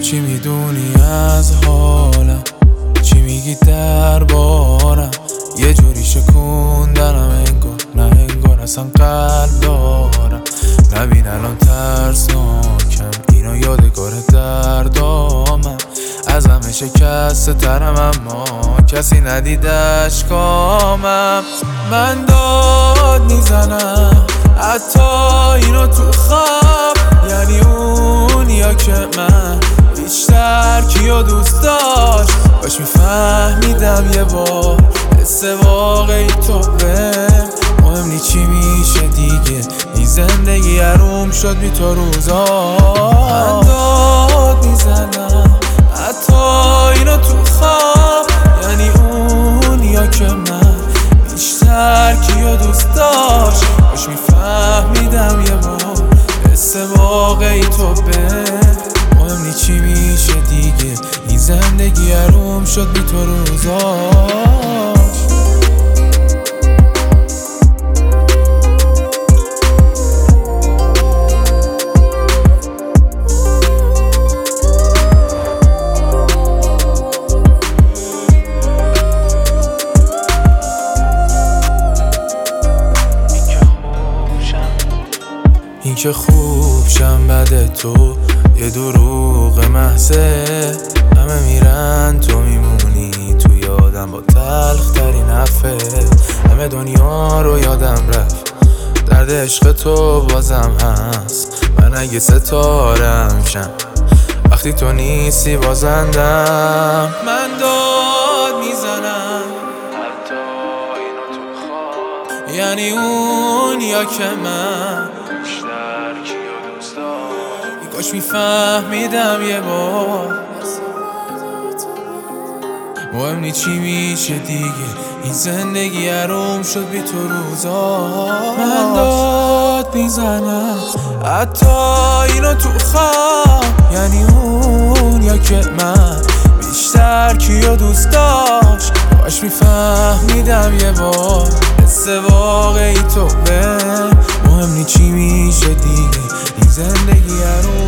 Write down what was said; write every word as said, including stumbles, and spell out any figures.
چی میدونی از حالم؟ چی میگی دربارم؟ یه جوری شکوندنم انگار نه انگار اصلا قلب دارم. نبین الان ترسناکم، اینو یادگار دردامم. از همه شکسته ترم اما کسی ندید اشکامم. من داد میزنم حتی اینو تو خواب، یعنی اون یا که من بیشتر کیو دوست داشت. باش میفهمیدم یه بار حس واقعی تو بهم مهم نی چی میشه دیگه. این زندگی حروم شد بی تو روزا. من داد میزنم حتی اینو تو خواب، یعنی اون یا که من بیشتر کیو دوست داشت. باش میفهمیدم یه بار حس واقعی تو بهم مهم نی چی میشه دیگه. این زندگی حروم شد بی تو روزا. این که خوب شم بده تو یه دروغ محضه. همه میرن تو میمونی تو یادم با تلخ ترین حرفه. همه دنیا رو یادم رفت، درد عشق تو بازم هست. من اگه ستارم شم وقتی تو نیستی بازندم. من داد میزنم حتی اینو تو خواب، یعنی اون یا که من بیشتر کیو دوست داشت. کاش میفهمیدم یه بار مهم نی چی میشه دیگه. این زندگی حروم شد بی تو روزا. من داد میزنم حتی اینو تو خواب، یعنی اون یا که من بیشتر کیو دوست داشت. کاش میفهمیدم یه بار حس واقعی تو بهم مهم نی چی میشه دیگه. این زندگی حروم